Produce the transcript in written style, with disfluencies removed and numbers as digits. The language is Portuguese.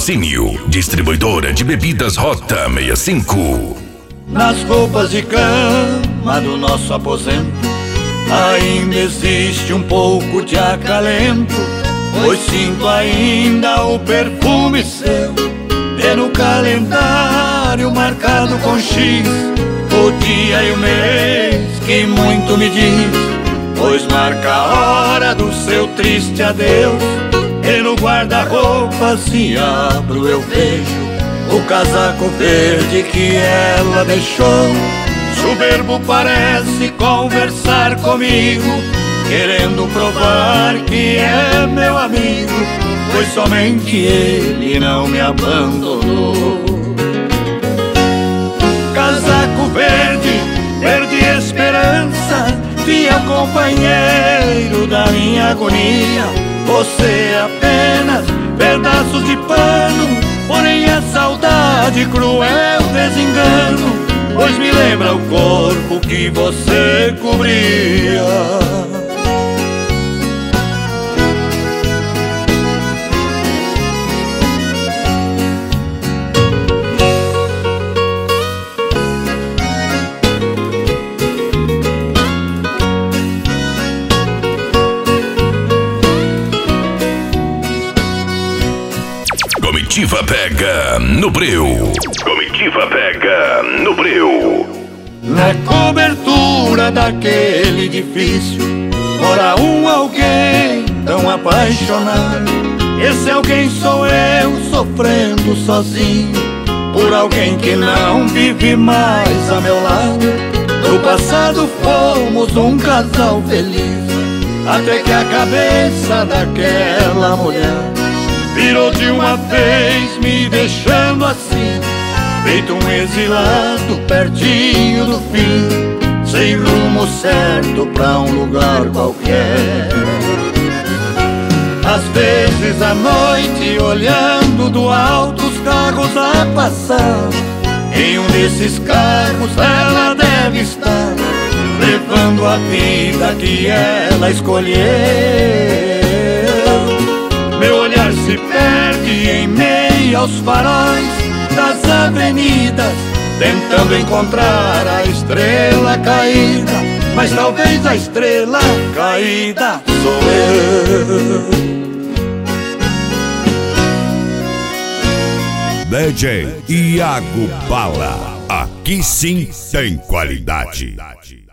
Patrocínio, distribuidora de bebidas Rota 65. Nas roupas de cama do nosso aposento ainda existe um pouco de acalento, pois sinto ainda o perfume seu. E no calendário marcado com X, o dia e o mês que muito me diz, pois marca a hora do seu triste adeus. E no guarda-roupa se abro eu vejo o casaco verde que ela deixou. Soberbo parece conversar comigo, querendo provar que é meu amigo, pois somente ele não me abandonou. Casaco verde, verde esperança, fiel companheiro da minha agonia. Você é apenas pedaços de pano, porém a saudade, cruel desengano, pois me lembra o corpo que você cobria. Comitiva pega no breu. Comitiva pega no breu. Na cobertura daquele edifício mora alguém tão apaixonado. Esse alguém sou eu, sofrendo sozinho por alguém que não vive mais a meu lado. No passado fomos um casal feliz, até que a cabeça daquela mulher virou de uma vez, me deixando assim, feito um exilado pertinho do fim, sem rumo certo pra um lugar qualquer. Às vezes à noite, olhando do alto os carros a passar, em um desses carros ela deve estar, levando a vida que ela escolheu. Meu olhar se perde em meio aos faróis das avenidas, tentando encontrar a estrela caída, mas talvez a estrela caída sou eu. DJ Iago Bala, aqui sim tem qualidade.